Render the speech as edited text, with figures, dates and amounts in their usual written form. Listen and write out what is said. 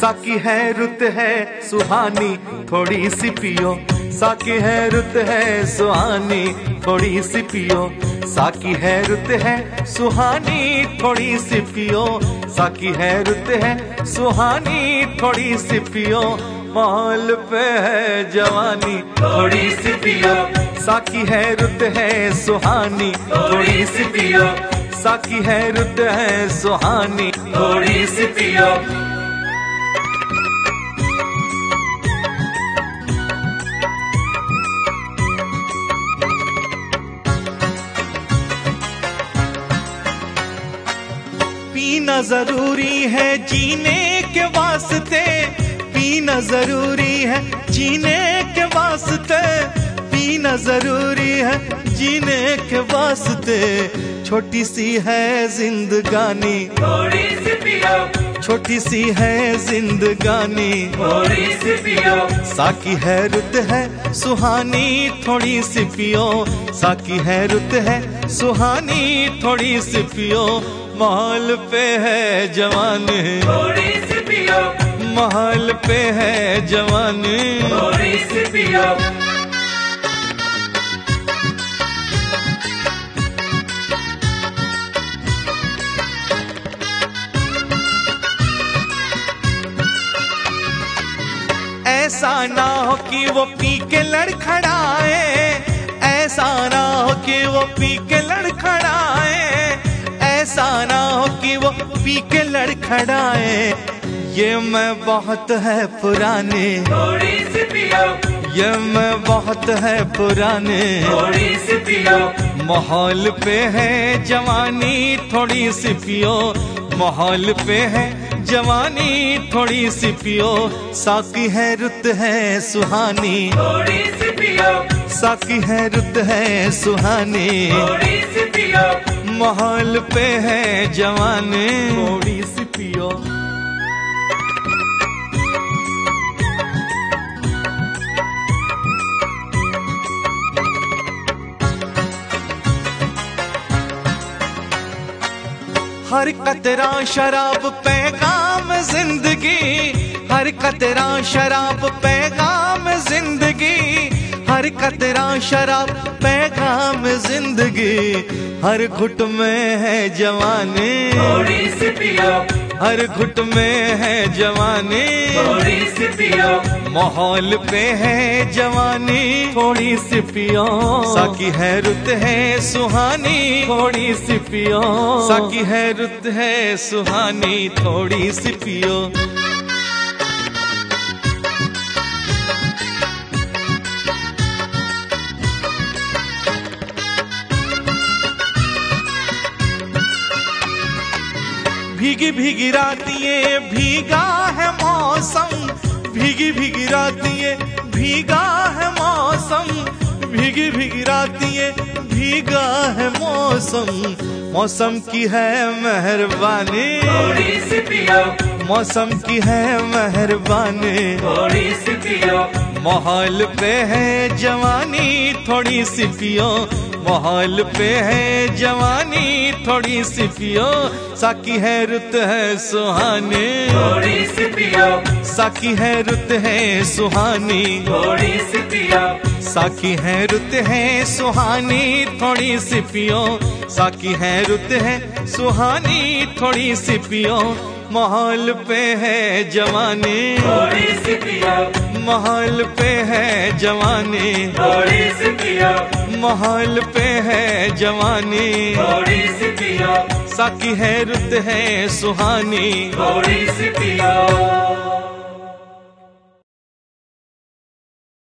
साकी है रुत है सुहानी थोड़ी सी पियो, साकी है रुत है सुहानी थोड़ी सी पियो, साकी है रुत है सुहानी थोड़ी सी पियो, साकी है रुत है सुहानी थोड़ी सी पियो, माहौल पे है जवानी थोड़ी सी पियो, साकी है रुत है सुहानी थोड़ी सी पियो, साकी है रुत है सुहानी थोड़ी सी पियो। पीना जरूरी है जीने के वास्ते, पीना जरूरी है जीने के वास्ते, पीना जरूरी है जीने के वास्ते, छोटी सी है जिंदगानी थोड़ी सी पियो, छोटी सी है जिंदगानी थोड़ी सी पियो, साकी है रुत है सुहानी थोड़ी सी पियो, साकी है रुत है सुहानी थोड़ी सी पियो, माहौल पे है जवानी थोड़ी सी पियो, माहौल पे है जवानी थोड़ी सी पियो। ऐसा ना हो कि वो पी के लड़खड़ाए, ऐसा ना हो कि वो पी के लड़खड़ाए, ऐसा ना हो कि वो पी के लड़खड़ाए, ये मैं बहुत है पुराने थोड़ी सी पियो, ये मैं बहुत है पुराने थोड़ी सी पियो, माहौल पे है जवानी थोड़ी सी पियो, माहौल पे है जवानी थोड़ी सी पियो, साकी है रुत है सुहानी थोड़ी सी पियो, साकी है रुत है सुहानी थोड़ी सी पियो, माहौल पे है जवानी थोड़ी सी पियो। हर कतरा शराब पैगाम जिंदगी, हर कतरा शराब पैगाम जिंदगी, हर कतरा शराब पैगाम जिंदगी, हर घुट में है जवानी थोड़ी सी पियो, हर घुट में है जवानी थोड़ी सी पियो, माहौल पे है जवानी थोड़ी सी पियो, साकी है रुत है सुहानी थोड़ी सी पियो, साकी है रुत है सुहानी थोड़ी सी पियो। भीगी भीगी रातिये भीगा है मौसम, भीगी भीगी रातिये भीगा है मौसम, भीगी भीगी रातिये भीगा है मौसम, मौसम की है मेहरबानी थोड़ी सी पियो, मौसम की है मेहरबानी थोड़ी सी पियो, माहौल पे है जवानी थोड़ी सी पियो, माहौल पे है जवानी थोड़ी सी पियो, साकी है रुत है सुहानी थोड़ी सी पियो, साकी है रुत है सुहानी थोड़ी सी पियो, साकी है रुत है सुहानी थोड़ी सी पियो, साकी है रुत है सुहानी थोड़ी सी पियो, माहौल पे है जवानी थोड़ी सी पियो, माहौल पे है जवानी थोड़ी सी पियो, माहौल पे है जवानी थोड़ी सी पियो, साकी है रुत है सुहानी थोड़ी सी पियो।